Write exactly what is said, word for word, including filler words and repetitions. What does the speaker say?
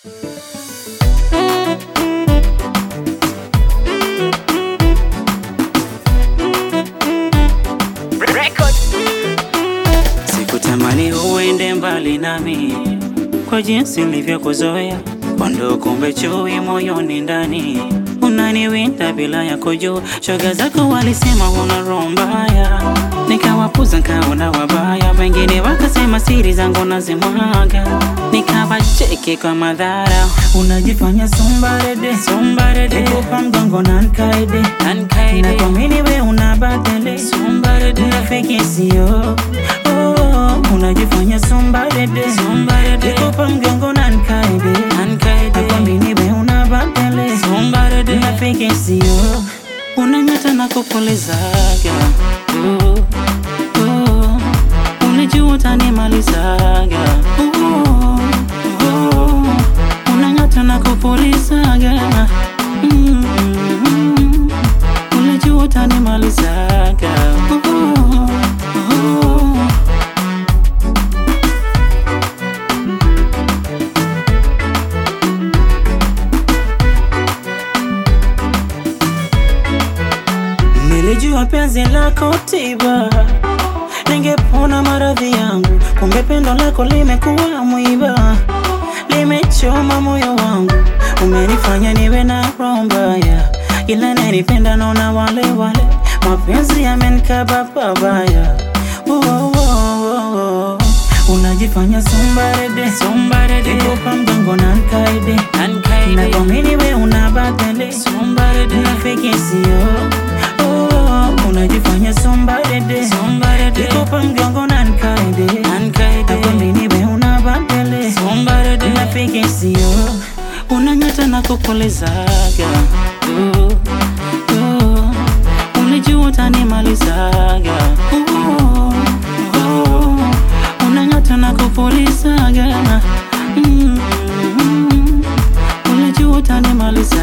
Sikutamani uende mbali nami kwa jinsi nilivyokuzoea, kwando kumbe chui moyoni ndani unaniwinda bila ya kujua. Shoga zako walisema una roho mbaya, nikawapuza nikaona wabaya. Wengine wakasema siri zangu nazimwaga, nikawacheki kwa madhara. Unajifanya sombarede, sombarede, nikupa mgongo na nkaide, nkaide, na kwa mini we unabadele, sombarede, unafiki sio. Oh, unajifanya sombarede, sombarede, nikupa mgongo na nkaide, nkaide, na kwa mini we unabadele, sombarede, unafiki sio. Unanyata na kupulizaga, oh, oh, unajua utanimalizaga, oh, oh, unanyata na kupulizaga, mm, mm, unajua utanimalizaga, oh, oh. Nilijua penzi lako tiba, ningepona maradhi yangu. Kumbe pendo lako limekuwa mwiba, limechoma moyo wangu. Umenifanya niwe na roho mbaya, ila nanipenda naona wale wale. Mapenzi yamenikaba pabaya, oh, oh, oh, oh. Unajifanya sombarede, sombarede, nikupa mgongo na nkaide, nkaide, na kwa mini we unabadele, sombarede, unafiki sio. Oh, unajifanya sombarede, sombarede, nikupa mgongo na nkaide, nkaide, na kwa mini we unabadele, sombarede, unafiki sio. Unanyata na kupulizaga, oh, oh, unajua utanimalizaga, oh, oh, unanyata na kupulizaga, mm, mm, unajua utanimalizaga.